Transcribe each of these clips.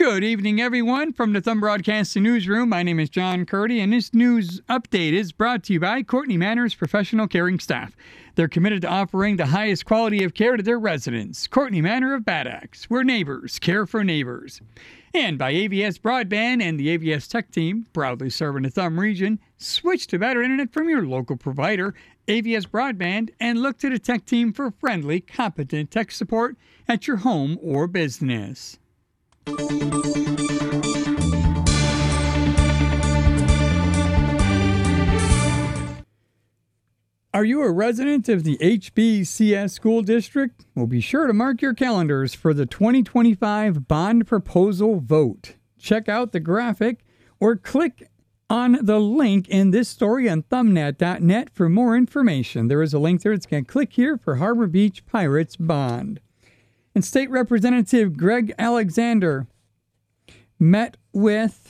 Good evening, everyone. From the Thumb Broadcasting Newsroom, my name is John Curdy, and this news update is brought to you by Courtney Manor's professional caring staff. They're committed to offering the highest quality of care to their residents. Courtney Manor of Bad Axe, where neighbors care for neighbors. And by AVS Broadband and the AVS Tech Team, proudly serving the Thumb region. Switch to better internet from your local provider, AVS Broadband, and look to the Tech Team for friendly, competent tech support at your home or business. Are you a resident of the HBCS school district? Well, be sure to mark your calendars for the 2025 bond proposal vote. Check out the graphic or click on the link in this story on thumbnet.net for more information. There is a link there. It's going to click here for Harbor Beach Pirates bond. And State Representative Greg Alexander met with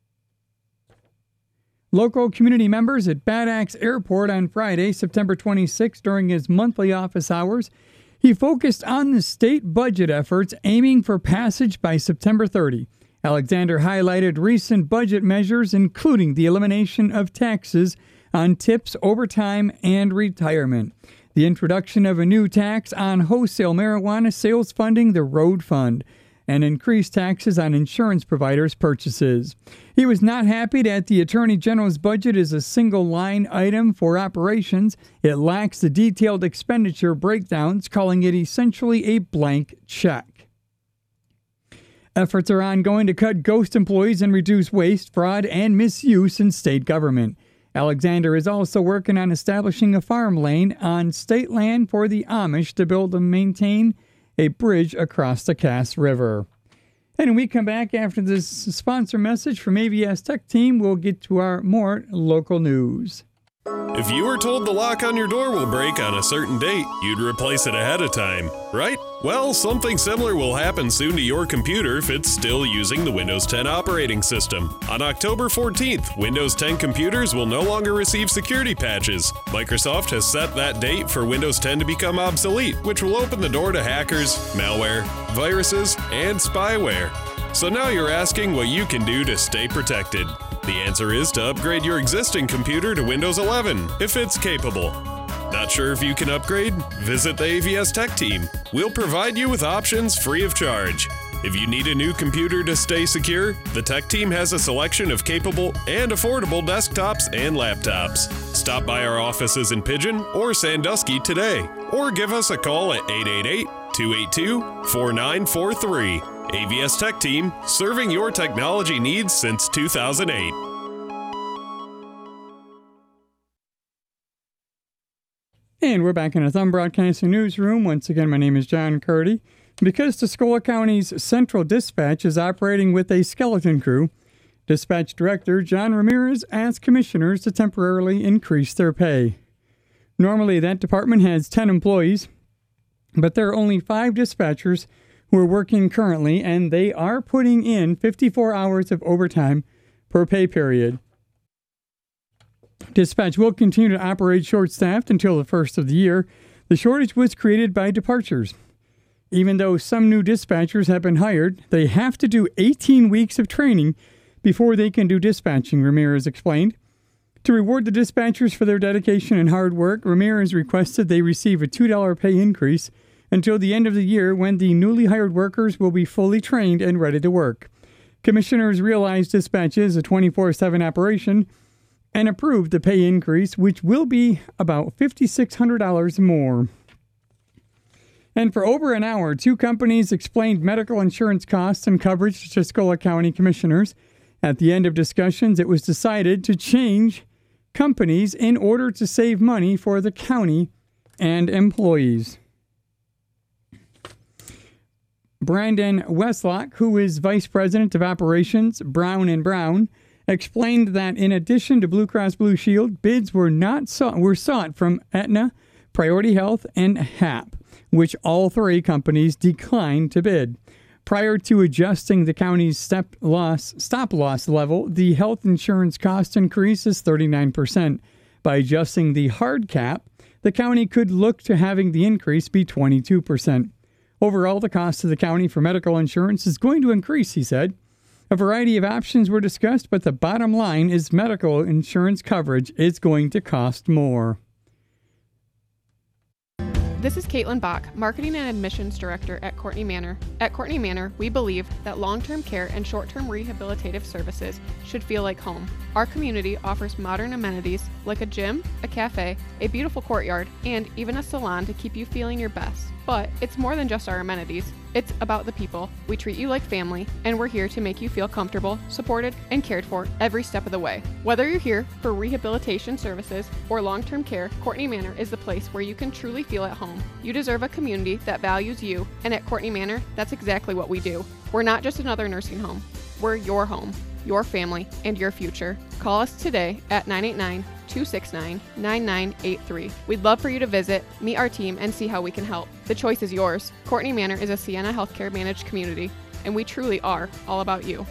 local community members at Bad Axe Airport on Friday, September 26, during his monthly office hours. He focused on the state budget efforts aiming for passage by September 30. Alexander highlighted recent budget measures, including the elimination of taxes on tips, overtime, and retirement, the introduction of a new tax on wholesale marijuana sales funding the road fund, and increased taxes on insurance providers' purchases. He was not happy that the Attorney General's budget is a single-line item for operations. It lacks the detailed expenditure breakdowns, calling it essentially a blank check. Efforts are ongoing to cut ghost employees and reduce waste, fraud, and misuse in state government. Alexander is also working on establishing a farm lane on state land for the Amish to build and maintain a bridge across the Cass River. And when we come back after this sponsor message from AVS Tech Team, we'll get to our more local news. If you were told the lock on your door will break on a certain date, you'd replace it ahead of time, right? Well, something similar will happen soon to your computer if it's still using the Windows 10 operating system. On October 14th, Windows 10 computers will no longer receive security patches. Microsoft has set that date for Windows 10 to become obsolete, which will open the door to hackers, malware, viruses, and spyware. So now you're asking what you can do to stay protected. The answer is to upgrade your existing computer to Windows 11, if it's capable. Not sure if you can upgrade? Visit the AVS Tech Team. We'll provide you with options free of charge. If you need a new computer to stay secure, the Tech Team has a selection of capable and affordable desktops and laptops. Stop by our offices in Pigeon or Sandusky today, or give us a call at 888-282-4943. AVS Tech Team, serving your technology needs since 2008. And we're back in the Thumb Broadcasting Newsroom. Once again, my name is John Curdy. Because Tuscola County's Central Dispatch is operating with a skeleton crew, Dispatch Director John Ramirez asked commissioners to temporarily increase their pay. Normally, that department has 10 employees, but there are only 5 dispatchers who are working currently, and they are putting in 54 hours of overtime per pay period. Dispatch will continue to operate short-staffed until the first of the year. The shortage was created by departures. Even though some new dispatchers have been hired, they have to do 18 weeks of training before they can do dispatching, Ramirez explained. To reward the dispatchers for their dedication and hard work, Ramirez requested they receive a $2 pay increase until the end of the year, when the newly hired workers will be fully trained and ready to work. Commissioners realized dispatch is a 24/7 operation and approved the pay increase, which will be about $5,600 more. And for over an hour, 2 companies explained medical insurance costs and coverage to Tuscola County commissioners. At the end of discussions, it was decided to change companies in order to save money for the county and employees. Brandon Westlock, who is Vice President of Operations, Brown & Brown, explained that in addition to Blue Cross Blue Shield, bids were sought from Aetna, Priority Health, and HAP, which all 3 companies declined to bid. Prior to adjusting the county's stop-loss level, the health insurance cost increase is 39%. By adjusting the hard cap, the county could look to having the increase be 22%. Overall, the cost to the county for medical insurance is going to increase, he said. A variety of options were discussed, but the bottom line is medical insurance coverage is going to cost more. This is Caitlin Bach, Marketing and Admissions Director at Courtenay Manor. At Courtenay Manor, we believe that long-term care and short-term rehabilitative services should feel like home. Our community offers modern amenities like a gym, a cafe, a beautiful courtyard, and even a salon to keep you feeling your best. But it's more than just our amenities. It's about the people. We treat you like family, and we're here to make you feel comfortable, supported, and cared for every step of the way. Whether you're here for rehabilitation services or long-term care, Courtenay Manor is the place where you can truly feel at home. You deserve a community that values you, and at Courtenay Manor, that's exactly what we do. We're not just another nursing home. We're your home, your family, and your future. Call us today at 989-269-9983. We'd love for you to visit, meet our team, and see how we can help. The choice is yours. Courtenay Manor is a Sienna Healthcare managed community, and we truly are all about you.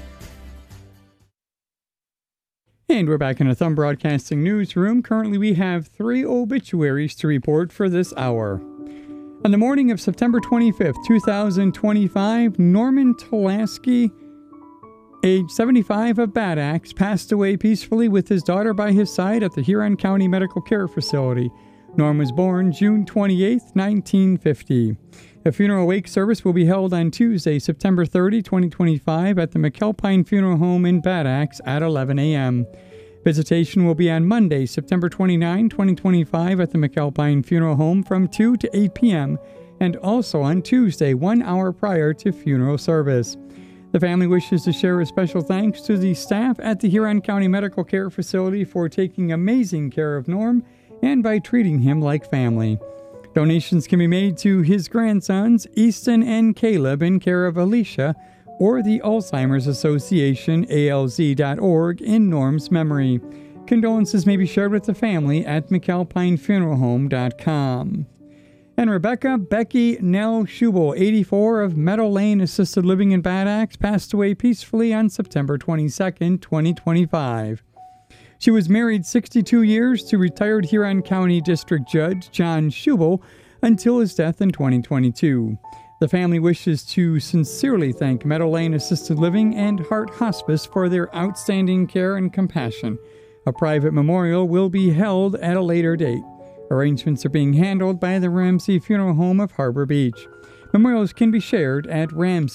And we're back in the Thumb Broadcasting newsroom. Currently, we have 3 obituaries to report for this hour. On the morning of September 25th, 2025, Norman Tulaski, age 75 of Bad Axe, passed away peacefully with his daughter by his side at the Huron County Medical Care Facility. Norm was born June 28, 1950. A funeral wake service will be held on Tuesday, September 30, 2025 at the McAlpine Funeral Home in Bad Axe at 11 a.m. Visitation will be on Monday, September 29, 2025 at the McAlpine Funeral Home from 2 to 8 p.m. and also on Tuesday, 1 hour prior to funeral service. The family wishes to share a special thanks to the staff at the Huron County Medical Care Facility for taking amazing care of Norm and by treating him like family. Donations can be made to his grandsons, Easton and Caleb, in care of Alicia, or the Alzheimer's Association, alz.org, in Norm's memory. Condolences may be shared with the family at McAlpineFuneralHome.com. And Rebecca Becky Nell Schubel, 84, of Meadow Lane Assisted Living in Bad Axe, passed away peacefully on September 22, 2025. She was married 62 years to retired Huron County District Judge John Schubel until his death in 2022. The family wishes to sincerely thank Meadow Lane Assisted Living and Heart Hospice for their outstanding care and compassion. A private memorial will be held at a later date. Arrangements are being handled by the Ramsey Funeral Home of Harbor Beach. Memorials can be shared at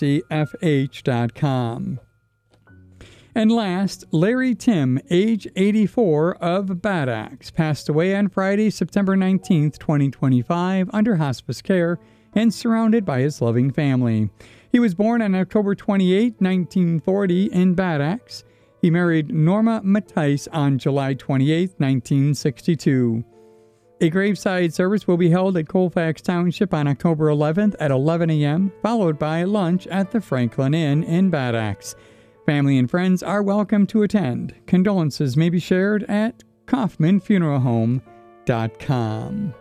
ramseyfh.com. And last, Larry Tim, age 84, of Bad Axe, passed away on Friday, September 19, 2025, under hospice care and surrounded by his loving family. He was born on October 28, 1940, in Bad Axe. He married Norma Mattice on July 28, 1962. A graveside service will be held at Colfax Township on October 11th at 11 a.m., followed by lunch at the Franklin Inn in Bad Axe. Family and friends are welcome to attend. Condolences may be shared at KaufmanFuneralHome.com.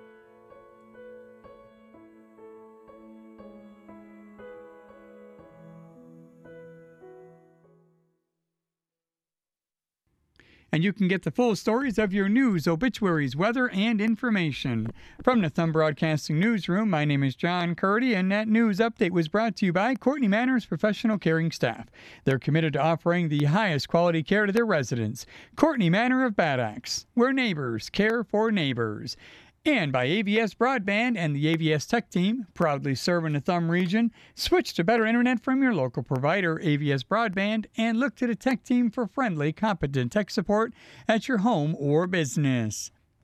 And you can get the full stories of your news, obituaries, weather, and information. From the Thumb Broadcasting Newsroom, my name is John Curdy, and that news update was brought to you by Courtenay Manor's professional caring staff. They're committed to offering the highest quality care to their residents. Courtenay Manor of Bad Axe, where neighbors care for neighbors. And by AVS Broadband and the AVS Tech Team, proudly serving the Thumb region. Switch to better internet from your local provider, AVS Broadband, and look to the Tech Team for friendly, competent tech support at your home or business.